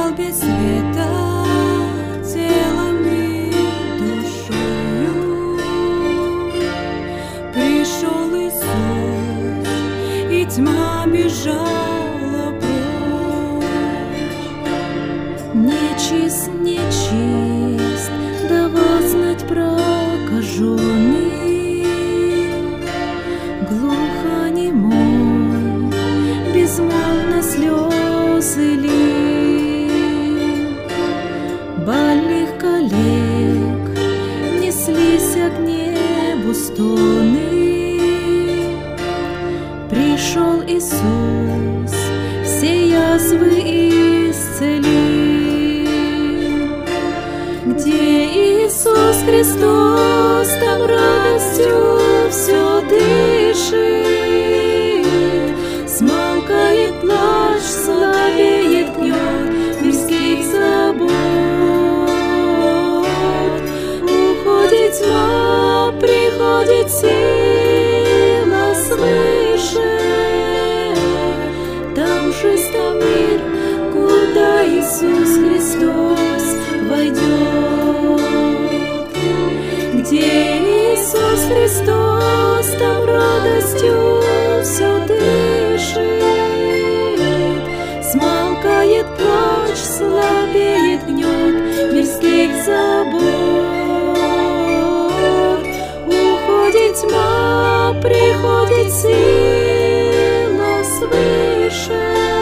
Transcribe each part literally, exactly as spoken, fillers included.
без света телом и душою. Пришел Иисус, и тьма бежала прочь. Нечист, нечист, да вознать прокаженный, глухонемой, безмолвно слезы лил. Больных коллег неслись к небу стоны. Пришел Иисус, все язвы исцелил. Где Иисус Христос, там радостью все дышит. Смолкает плач, слабеет гнет мирских забот. Уходит тьма, приходит сила свыше. Там жизнь, там мир, куда Иисус Христос войдет. Где Иисус Христос, там радостью все дышит. Смолкает плач, слабеет гнет мирских забот. Уходит тьма, приходит сила свыше.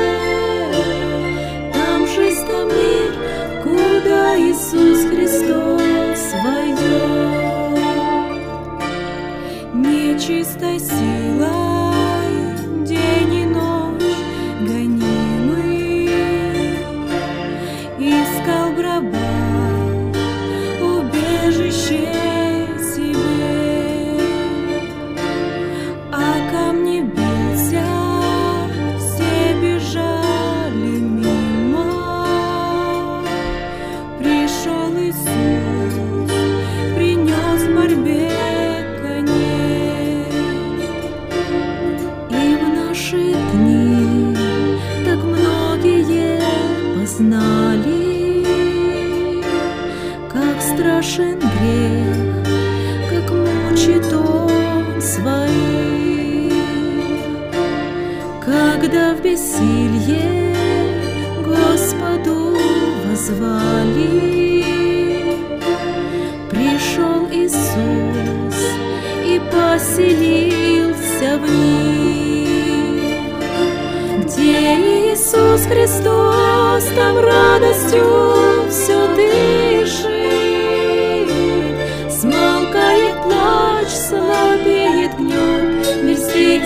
Там жизнь, там мир, куда Иисус Христос войдет. Нечистой силой день и ночь гонимый искал в гробах убежище себе, а камни бился, все бежали мимо. Пришел Иисус, принес в борьбе конец. И в наши дни так многие познали, как страшен грех, как мучит он своих. Когда в бессилье Господу воззвали, пришел Иисус и поселился в них. Где Иисус Христос, там радостью все дышит. Смолкает плач, слабеет гнет мирских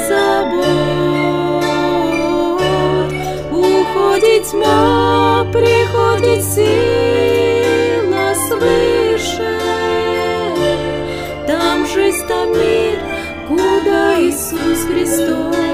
забот. Уходит тьма, приходит сила свыше. Там жизнь, там мир, куда Иисус Христос